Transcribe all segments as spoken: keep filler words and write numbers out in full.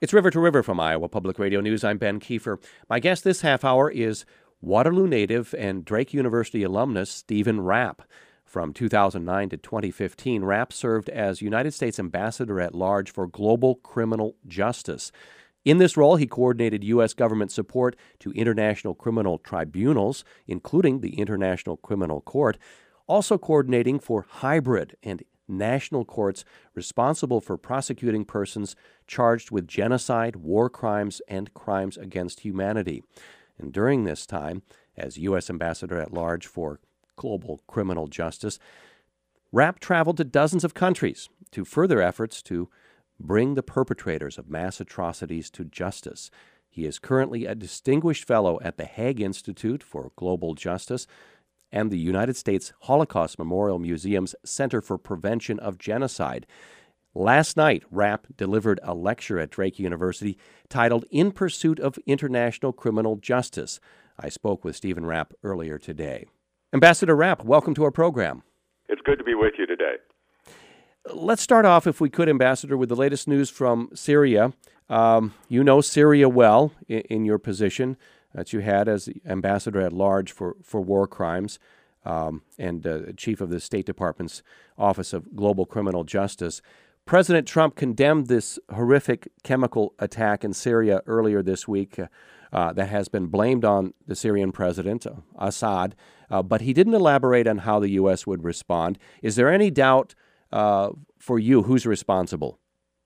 It's River to River from Iowa Public Radio News. I'm Ben Kiefer. My guest this half hour is Waterloo native and Drake University alumnus Stephen Rapp. From two thousand nine to twenty fifteen, Rapp served as United States Ambassador at Large for Global Criminal Justice. In this role, he coordinated U S government support to international criminal tribunals, including the International Criminal Court, also coordinating for hybrid and national courts responsible for prosecuting persons charged with genocide, war crimes, and crimes against humanity. And during this time, as U S Ambassador at Large for Global Criminal Justice, Rapp traveled to dozens of countries to further efforts to bring the perpetrators of mass atrocities to justice. He is currently a distinguished fellow at the Hague Institute for Global Justice and the United States Holocaust Memorial Museum's Center for Prevention of Genocide. Last night, Rapp delivered a lecture at Drake University titled In Pursuit of International Criminal Justice. I spoke with Stephen Rapp earlier today. Ambassador Rapp, welcome to our program. It's good to be with you today. Let's start off, if we could, Ambassador, with the latest news from Syria. Um, you know Syria well in, in your position that you had as Ambassador at Large for, for War Crimes um, and uh, Chief of the State Department's Office of Global Criminal Justice. President Trump condemned this horrific chemical attack in Syria earlier this week uh, uh, that has been blamed on the Syrian president, uh, Assad, uh, but he didn't elaborate on how the U S would respond. Is there any doubt uh, for you who's responsible?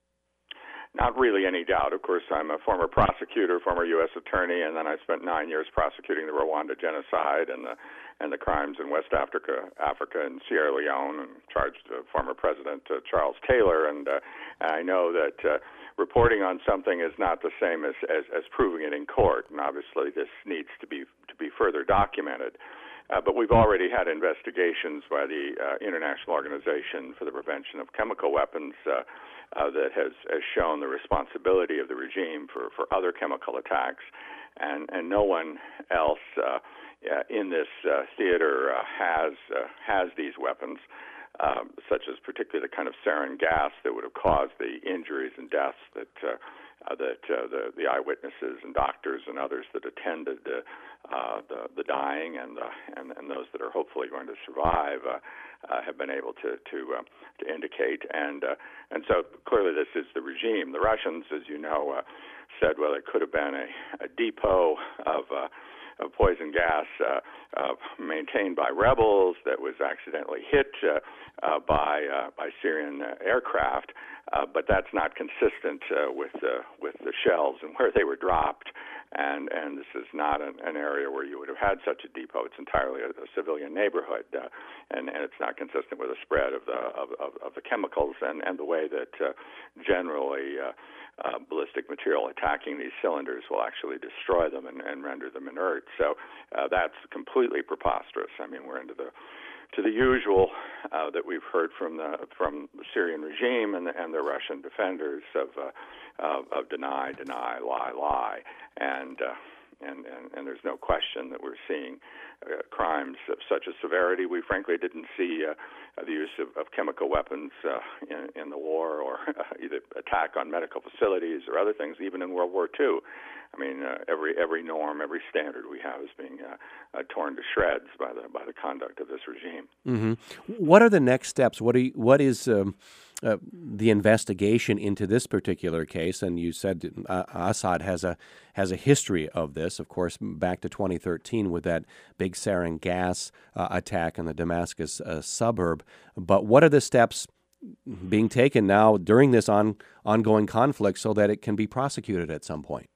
Not really any doubt. Of course, I'm a former prosecutor, former U S attorney, and then I spent nine years prosecuting the Rwanda genocide and the and the crimes in West Africa, Africa and Sierra Leone, and charged uh, former President uh, Charles Taylor. And uh, I know that uh, reporting on something is not the same as, as as proving it in court, and obviously this needs to be to be further documented. Uh, but we've already had investigations by the uh, International Organization for the Prevention of Chemical Weapons uh, uh, that has, has shown the responsibility of the regime for, for other chemical attacks, and, and no one else uh, uh, in this uh, theater uh, has uh, has these weapons, uh, such as particularly the kind of sarin gas that would have caused the injuries and deaths that uh, Uh, that uh, the, the eyewitnesses and doctors and others that attended uh, uh, the, the dying and, uh, and and those that are hopefully going to survive uh, uh, have been able to to, uh, to indicate. And uh, and so clearly this is the regime. The Russians, as you know, uh, said, well, it could have been a, a depot of uh, of poison gas uh, uh, maintained by rebels that was accidentally hit uh, uh, by uh, by Syrian uh, aircraft. Uh, but that's not consistent uh, with uh, with the shells and where they were dropped, and and this is not an, an area where you would have had such a depot. It's entirely a, a civilian neighborhood, uh, and and it's not consistent with the spread of the of, of, of the chemicals and, and the way that uh, generally uh, uh, ballistic material attacking these cylinders will actually destroy them and, and render them inert. So uh, that's completely preposterous. I mean, we're into the to the usual uh, that we've heard from the from the Syrian regime and the, and the Russian defenders of, uh, of of deny, deny, lie, lie, and uh, and, and and there's no question that we're seeing uh, crimes of such a severity we frankly didn't see uh, the use of, of chemical weapons uh, in, in the war, or uh, either attack on medical facilities or other things, even in World War Two. I mean, uh, every every norm, every standard we have is being uh, uh, torn to shreds by the by the conduct of this regime. Mm-hmm. What are the next steps? What are you, what is um, uh, the investigation into this particular case? And you said uh, Assad has a has a history of this, of course, back to twenty thirteen with that big sarin gas uh, attack in the Damascus uh, suburb. But what are the steps being taken now during this on ongoing conflict so that it can be prosecuted at some point?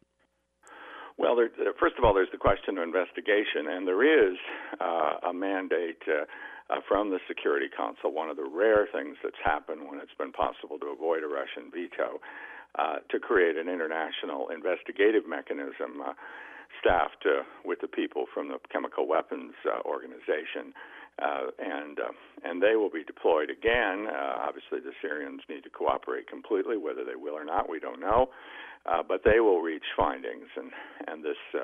Well, there, first of all, there's the question of investigation, and there is uh, a mandate uh, uh, from the Security Council, one of the rare things that's happened when it's been possible to avoid a Russian veto, uh, to create an international investigative mechanism uh, staffed uh, with the people from the Chemical Weapons uh, Organization. Uh, and uh, and they will be deployed again. Uh, obviously, the Syrians need to cooperate completely. Whether they will or not, we don't know. Uh, but they will reach findings, and and this uh,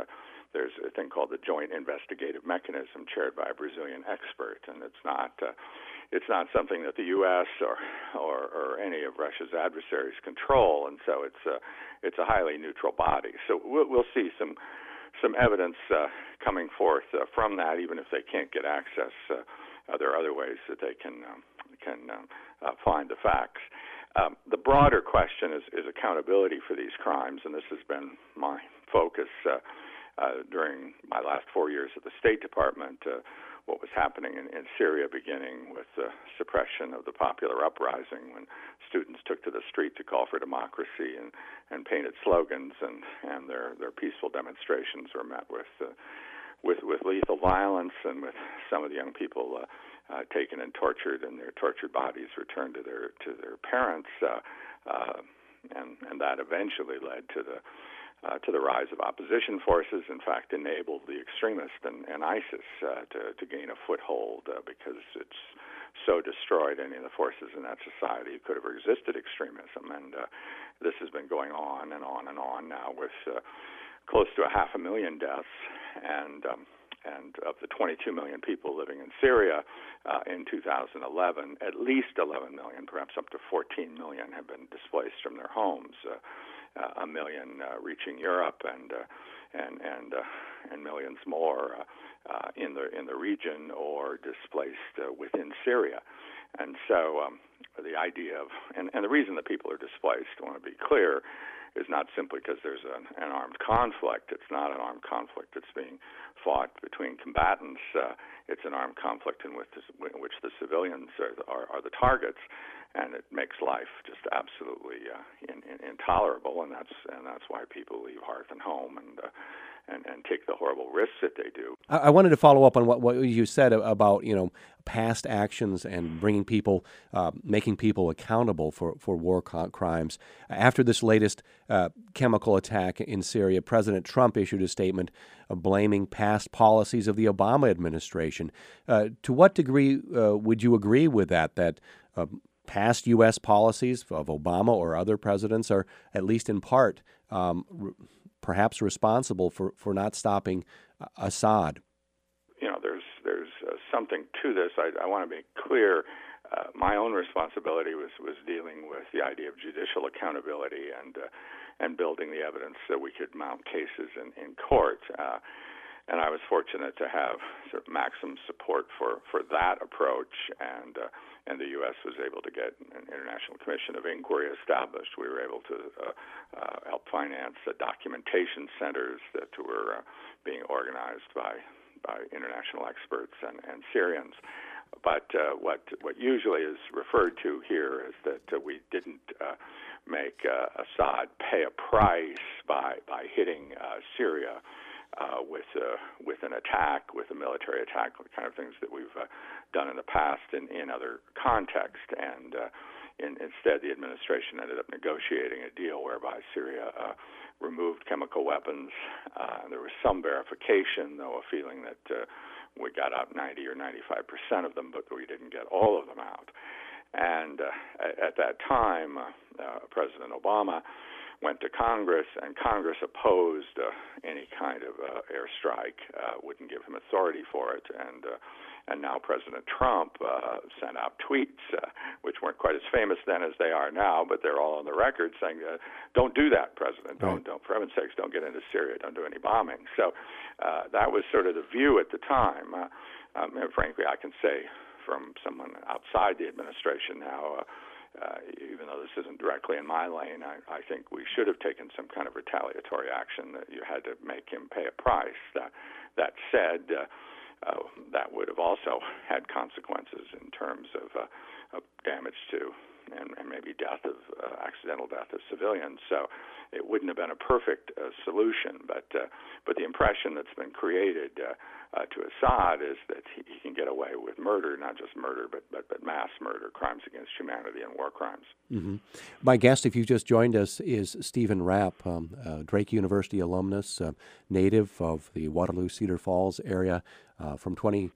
there's a thing called the Joint Investigative Mechanism, chaired by a Brazilian expert, and it's not uh, it's not something that the U S or, or or any of Russia's adversaries control, and so it's a it's a highly neutral body. So we'll, we'll see some some evidence uh, coming forth uh, from that, even if they can't get access. Uh, uh, there are other ways that they can um, can um, uh, find the facts. Um, the broader question is, is accountability for these crimes, and this has been my focus uh, uh, during my last four years at the State Department. Uh, what was happening in, in Syria, beginning with the suppression of the popular uprising when students took to the street to call for democracy and, and painted slogans, and, and their, their peaceful demonstrations were met with, uh, with with lethal violence, and with some of the young people uh, uh, taken and tortured, and their tortured bodies returned to their to their parents, uh, uh, and and that eventually led to the Uh, to the rise of opposition forces, in fact, enabled the extremists and, and ISIS uh, to, to gain a foothold uh, because it's so destroyed any of the forces in that society who could have resisted extremism. And uh, this has been going on and on and on now with uh, close to a half a million deaths. And um, and of the twenty-two million people living in Syria uh, in two thousand eleven, at least eleven million, perhaps up to fourteen million, have been displaced from their homes. Uh, Uh, a million uh, reaching Europe, and uh, and and uh, and millions more uh, uh, in the in the region or displaced uh, within Syria. And so um, the idea of and, and the reason that people are displaced, I want to be clear, is not simply because there's an, an armed conflict. It's not an armed conflict that's being fought between combatants. Uh, it's an armed conflict in which, in which the civilians are, are, are the targets, and it makes life just absolutely uh, in, in, intolerable. And that's and that's why people leave hearth and home and uh, and and take the horrible risks that they do. I, I wanted to follow up on what, what you said about you know past actions and bringing people, uh, making people accountable for for war co- crimes. After this latest uh, chemical attack in Syria, President Trump issued a statement uh, blaming past policies of the Obama administration. Uh, to what degree uh, would you agree with that? That uh, past U S policies of Obama or other presidents are, at least in part, um, r- perhaps responsible for, for not stopping uh, Assad? You know, there's there's uh, something to this. I, I want to be clear. Uh, my own responsibility was, was dealing with the idea of judicial accountability and uh, and building the evidence so we could mount cases in, in court. Uh, and I was fortunate to have sort of maximum support for, for that approach, and uh, and the U S was able to get an International Commission of Inquiry established. We were able to uh, uh, help finance uh, documentation centers that were uh, being organized by by international experts and, and Syrians. But uh, what what usually is referred to here is that uh, we didn't uh, make uh, Assad pay a price by by hitting uh, Syria uh, with uh, with an attack, with a military attack, the kind of things that we've uh, done in the past in, in other contexts. And uh, in, instead, the administration ended up negotiating a deal whereby Syria uh, removed chemical weapons. Uh, there was some verification, though a feeling that uh, we got out ninety or ninety-five percent of them, but we didn't get all of them out. And uh, at, at that time, uh, uh, President Obama went to Congress, and Congress opposed uh, any kind of uh, airstrike, uh, wouldn't give him authority for it. And uh, and now President Trump uh, sent out tweets, uh, which weren't quite as famous then as they are now, but they're all on the record saying, uh, don't do that, President. Don't, right. don't, for heaven's sakes, don't get into Syria. Don't do any bombing. So uh, that was sort of the view at the time. Uh, um, and frankly, I can say from someone outside the administration now, uh, Uh, even though this isn't directly in my lane, I, I think we should have taken some kind of retaliatory action that you had to make him pay a price. That, that said, uh, uh, that would have also had consequences in terms of, uh, of damage to and, and maybe death of uh, accidental death of civilians. So it wouldn't have been a perfect uh, solution, but uh, but the impression that's been created uh, uh, to Assad is that he, he can get away with murder, not just murder, but but, but mass murder, crimes against humanity, and war crimes. Mm-hmm. My guest, if you just joined us, is Stephen Rapp, um, uh, Drake University alumnus, uh, native of the Waterloo Cedar Falls area. Uh, from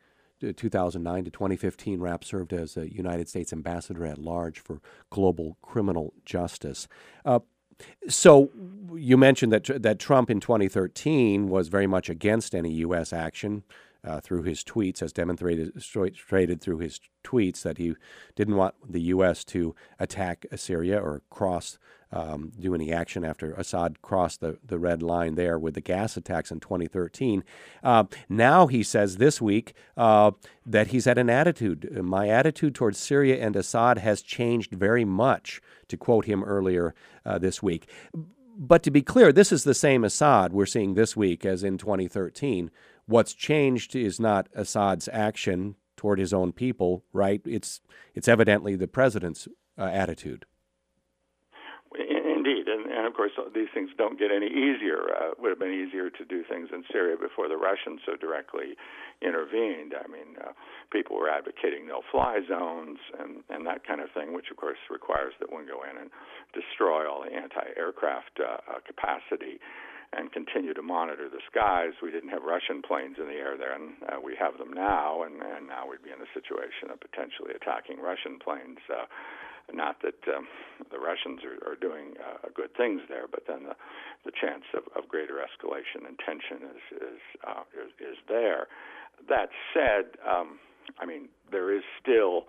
two thousand nine to twenty fifteen, Rapp served as a United States Ambassador at Large for Global Criminal Justice. Uh, So you mentioned that that Trump in twenty thirteen was very much against any U S action uh, through his tweets, as demonstrated through his tweets, that he didn't want the U S to attack Syria or cross, um, do any action after Assad crossed the, the red line there with the gas attacks in twenty thirteen. Uh, now he says this week uh, that he's had an attitude. My attitude towards Syria and Assad has changed very much, to quote him earlier uh, this week. But to be clear, this is the same Assad we're seeing this week as in twenty thirteen. What's changed is not Assad's action toward his own people, right? It's it's evidently the president's uh, attitude. Indeed, and, and of course these things don't get any easier. Uh, it would have been easier to do things in Syria before the Russians so directly intervened. I mean, uh, people were advocating no-fly zones and, and that kind of thing, which of course requires that one go in and destroy all the anti-aircraft uh, uh, capacity and continue to monitor the skies. We didn't have Russian planes in the air there, and uh, we have them now, and, and now we'd be in a situation of potentially attacking Russian planes. Uh, not that um, the Russians are, are doing uh, good things there, but then the, the chance of, of greater escalation and tension is is, uh, is is there. That said, um, I mean, there is still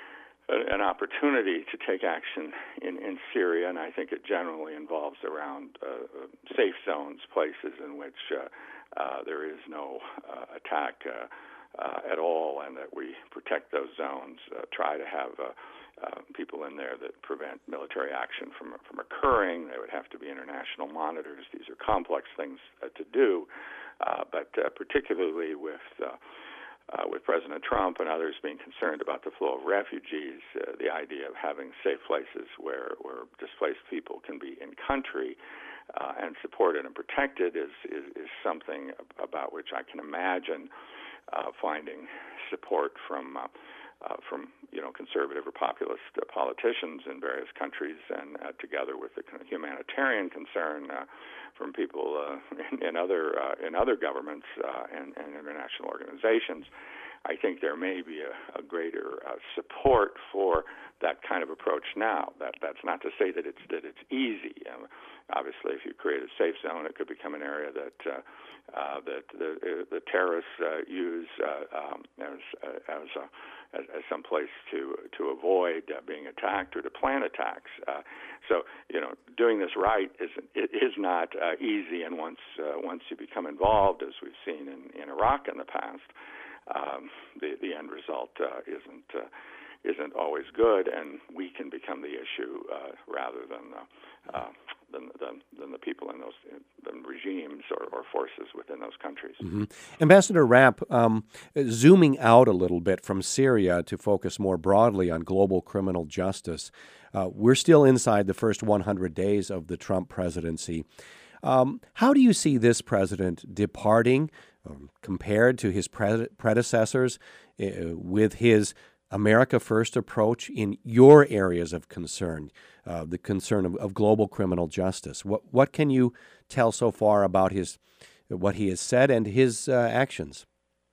an opportunity to take action in, in Syria, and I think it generally involves around uh, safe zones, places in which uh, uh, there is no uh, attack uh, uh, at all, and that we protect those zones, uh, try to have uh, uh, people in there that prevent military action from from occurring. They would have to be international monitors. These are complex things uh, to do, uh, but uh, particularly with uh, Uh, with President Trump and others being concerned about the flow of refugees, uh, the idea of having safe places where, where displaced people can be in country uh, and supported and protected is, is, is something about which I can imagine uh, finding support from uh, uh, from you know conservative or populist uh, politicians in various countries, and uh, together with the humanitarian concern uh, from people uh, in, in other uh, in other governments uh, and, and international organizations, I think there may be a, a greater uh, support for that kind of approach now. That that's not to say that it's that it's easy. Um, obviously, if you create a safe zone, it could become an area that uh, uh, that the, the terrorists uh, use uh, um, as as a as, as some place to to avoid uh, being attacked or to plan attacks. Uh, so you know, doing this right is it is not uh, easy, and once uh, once you become involved, as we've seen in, in Iraq in the past, um, the the end result uh, isn't uh, isn't always good, and we can become the issue uh, rather than the, uh, than, than than the people in those than regimes or, or forces within those countries. Mm-hmm. Ambassador Rapp, um, zooming out a little bit from Syria to focus more broadly on global criminal justice, uh, we're still inside the first one hundred days of the Trump presidency. Um, how do you see this president departing um, compared to his pre- predecessors uh, with his America First approach in your areas of concern, uh, the concern of, of global criminal justice? What what can you tell so far about his what he has said and his uh, actions?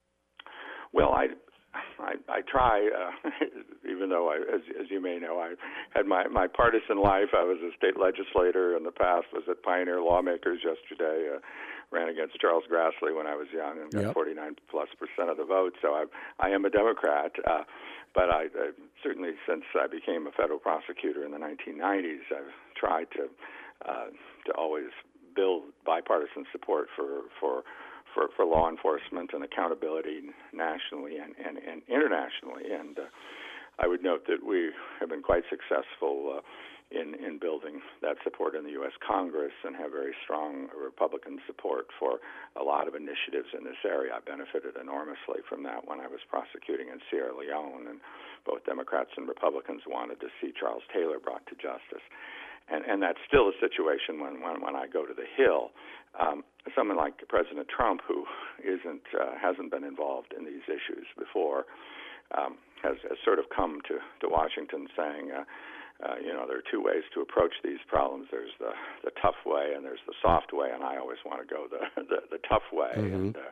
Well, I I, I try, uh, even though, I, as, as you may know, I had my, my partisan life. I was a state legislator in the past, was at Pioneer Lawmakers yesterday, uh, ran against Charles Grassley when I was young and got yep. forty-nine plus percent of the vote. So I, I am a Democrat. Uh, but I, I certainly, since I became a federal prosecutor in the nineteen nineties, I've tried to uh, to always build bipartisan support for for For, for law enforcement and accountability nationally and, and, and internationally. And uh, I would note that we have been quite successful uh, in, in building that support in the U S Congress and have very strong Republican support for a lot of initiatives in this area. I benefited enormously from that when I was prosecuting in Sierra Leone, and both Democrats and Republicans wanted to see Charles Taylor brought to justice. And, and that's still a situation when, when, when I go to the Hill. Um, someone like President Trump, who isn't uh, hasn't been involved in these issues before, um, has, has sort of come to, to Washington saying, uh, uh, you know, there are two ways to approach these problems. There's the, the tough way and there's the soft way, and I always want to go the, the, the tough way. Mm-hmm. And, uh,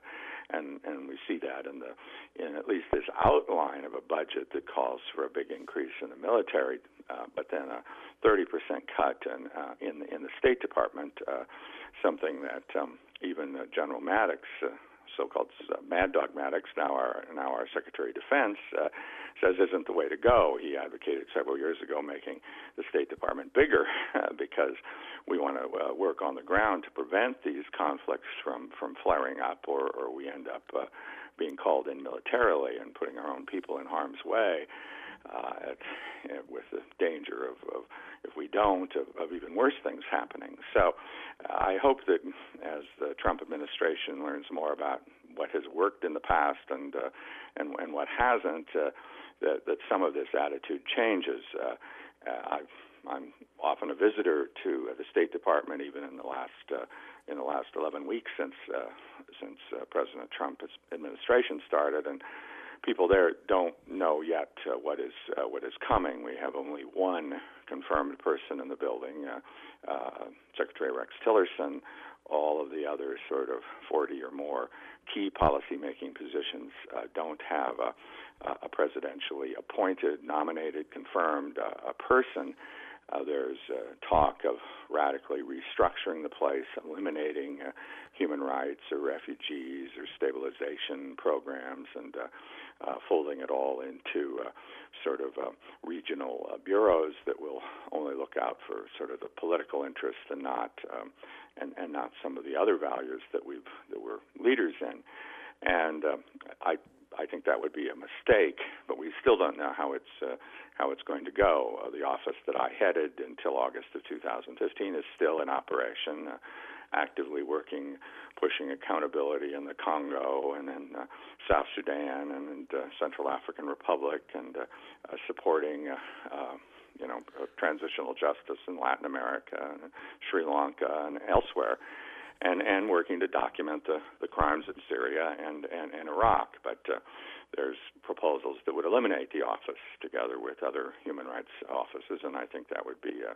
and and we see that in the in at least this outline of a budget that calls for a big increase in the military, uh, but then a thirty percent cut in uh, in, in the State Department, uh, something that um, even uh, General Maddox, uh, so-called uh, Mad Dog Maddox, now our now our Secretary of Defense, uh, says isn't the way to go. He advocated several years ago making the State Department bigger uh, because we want to uh, work on the ground to prevent these conflicts from, from flaring up, or, or we end up uh, being called in militarily and putting our own people in harm's way. Uh, at, you know, with the danger of, of, if we don't, of, of even worse things happening. So uh, I hope that as the Trump administration learns more about what has worked in the past and uh, and, and what hasn't, uh, that, that some of this attitude changes. Uh, uh, I've, I'm often a visitor to uh, the State Department, even in the last uh, in the last eleven weeks since uh, since uh, President Trump's administration started, and people there don't know yet uh, what is uh, what is coming. We have only one confirmed person in the building, uh, uh, Secretary Rex Tillerson. All of the other sort of forty or more key policymaking positions uh, don't have a, a presidentially appointed, nominated, confirmed uh, a person. Uh, there's uh, talk of radically restructuring the place, eliminating uh, human rights or refugees or stabilization programs, and uh, uh, folding it all into uh, sort of uh, regional uh, bureaus that will only look out for sort of the political interests and not um, and, and not some of the other values that we've that we're leaders in. And uh, I. I think that would be a mistake, but we still don't know how it's uh, how it's going to go. Uh, the office that I headed until August of two thousand fifteen is still in operation, uh, actively working, pushing accountability in the Congo and in uh, South Sudan and in uh, Central African Republic, and uh, uh, supporting uh, uh, you know transitional justice in Latin America, and Sri Lanka, and elsewhere. And, and working to document the, the crimes in Syria and, and, and Iraq. But uh, there's proposals that would eliminate the office together with other human rights offices, and I think that would be uh,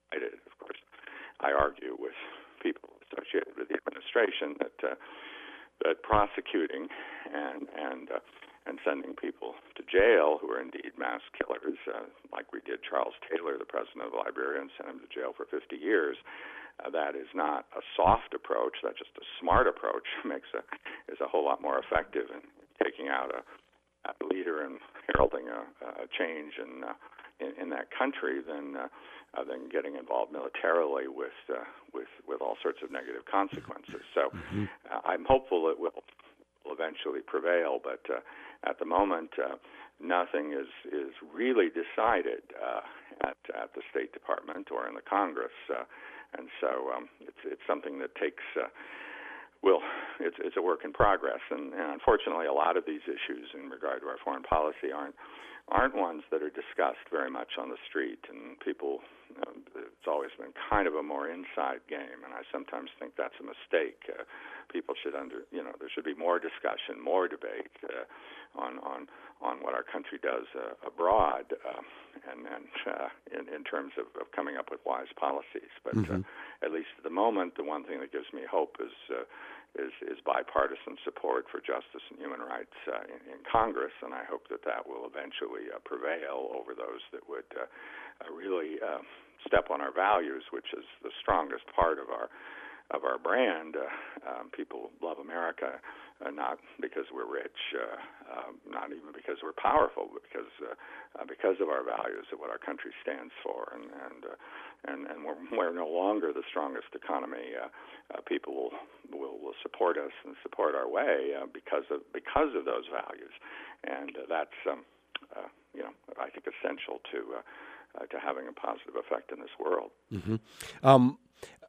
of course. I argue with people associated with the administration that uh, that prosecuting and and uh, and sending people to jail who are indeed mass killers, uh, like we did Charles Taylor, the president of Liberia, and sent him to jail for fifty years. Uh, that is not a soft approach. That's just a smart approach. Makes a is a whole lot more effective in taking out a, a leader and heralding a, a change in, uh, in in that country than uh, uh, than getting involved militarily with uh, with with all sorts of negative consequences. So mm-hmm. uh, I'm hopeful it will will eventually prevail, but uh, at the moment uh, nothing is is really decided uh, at at the State Department or in the Congress. Uh, And so um, it's it's something that takes, uh, well, it's it's a work in progress. And, and unfortunately, a lot of these issues in regard to our foreign policy aren't aren't ones that are discussed very much on the street. And people, you know, it's always been kind of a more inside game. And I sometimes think that's a mistake. Uh, people should under, you know, there should be more discussion, more debate uh, on on on what our country does uh, abroad, uh, and, and uh, in, in terms of, of coming up with wise policies. But mm-hmm. uh, at least at the moment, the one thing that gives me hope is uh, is, is bipartisan support for justice and human rights uh, in, in Congress, and I hope that that will eventually uh, prevail over those that would uh, uh, really uh, step on our values, which is the strongest part of our of our brand. Uh, um, people love America, uh, not because we're rich, uh, uh, not even because we're powerful, but because uh, uh, because of our values, of what our country stands for, and and uh, and, and we're, we're no longer the strongest economy. Uh, uh, people will, will will support us and support our way uh, because of because of those values, and uh, that's um, uh, you know I think essential to uh, uh, to having a positive effect in this world. Mm-hmm. Um,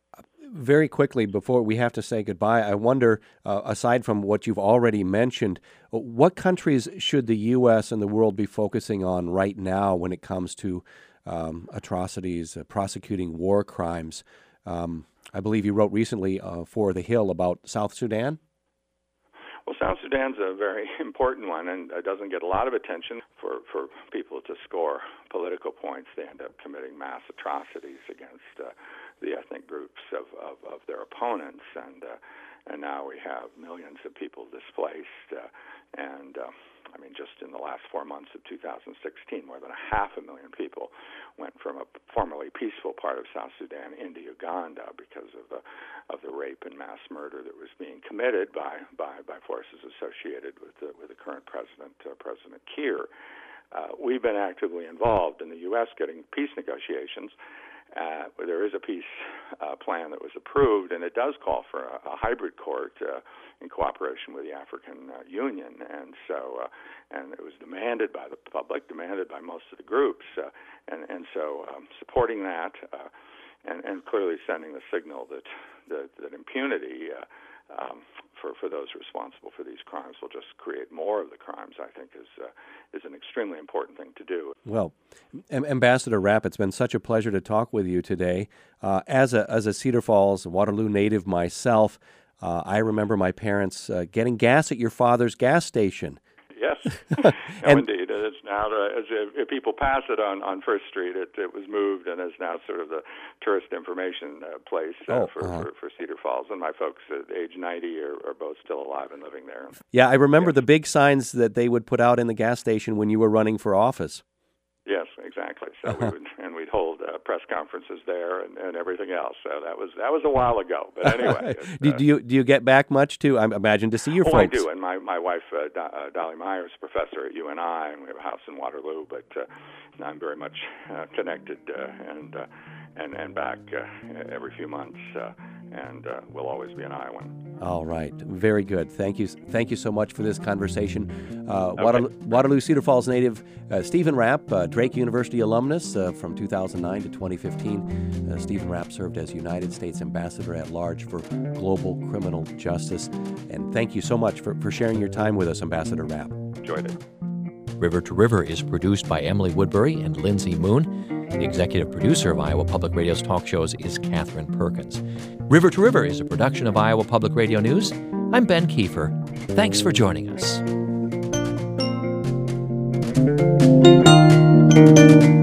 Very quickly, before we have to say goodbye, I wonder, uh, aside from what you've already mentioned, what countries should the U S and the world be focusing on right now when it comes to um, atrocities, uh, prosecuting war crimes? Um, I believe you wrote recently uh, for The Hill about South Sudan. Well, South Sudan's a very important one, and it doesn't get a lot of attention for, for people to score political points. They end up committing mass atrocities against uh, the ethnic groups of, of, of their opponents, and uh, and now we have millions of people displaced, uh, and uh, I mean, just in the last four months of two thousand sixteen, more than a half a million people went from a formerly peaceful part of South Sudan into Uganda because of the of the rape and mass murder that was being committed by by, by forces associated with the, with the current president, uh, President Kiir. Uh, we've been actively involved in the U S getting peace negotiations. Uh, there is a peace uh, plan that was approved, and it does call for a, a hybrid court uh, in cooperation with the African uh, Union. And so, uh, and it was demanded by the public, demanded by most of the groups, uh, and and so um, supporting that, uh, and and clearly sending the signal that that, that impunity uh, um, for for those responsible for these crimes will just create more of the crimes, I think is uh, is an extremely important thing to do. Well, Am- Ambassador Rapp, it's been such a pleasure to talk with you today. Uh, as a as a Cedar Falls, Waterloo native myself, uh, I remember my parents uh, getting gas at your father's gas station. Yes, no, and, indeed. It's now, uh, as if, if people pass it on, on First Street, it, it was moved and is now sort of the tourist information uh, place uh, oh, for, uh-huh. for, for Cedar Falls. And my folks at age ninety are, are both still alive and living there. Yeah, I remember yes. the big signs that they would put out in the gas station when you were running for office. Yes, exactly. So we would, and we'd hold uh, press conferences there and, and everything else. So that was that was a while ago. But anyway, do, uh, do you do you get back much too? I imagine to see your oh, folks. I do. And my my wife uh, Do, uh, Dolly Meyer is a professor at U N I, and we have a house in Waterloo. But uh, I'm very much uh, connected uh, and uh, and and back uh, every few months. Uh, and uh, will always be an Iowan. All right. Very good. Thank you. Thank you so much for this conversation. Uh, okay. Waterloo, Waterloo, Cedar Falls native uh, Stephen Rapp, uh, Drake University alumnus uh, from two thousand nine to twenty fifteen. Uh, Stephen Rapp served as United States Ambassador at Large for Global Criminal Justice. And thank you so much for, for sharing your time with us, Ambassador Rapp. Enjoyed it. River to River is produced by Emily Woodbury and Lindsay Moon. The executive producer of Iowa Public Radio's talk shows is Catherine Perkins. River to River is a production of Iowa Public Radio News. I'm Ben Kiefer. Thanks for joining us.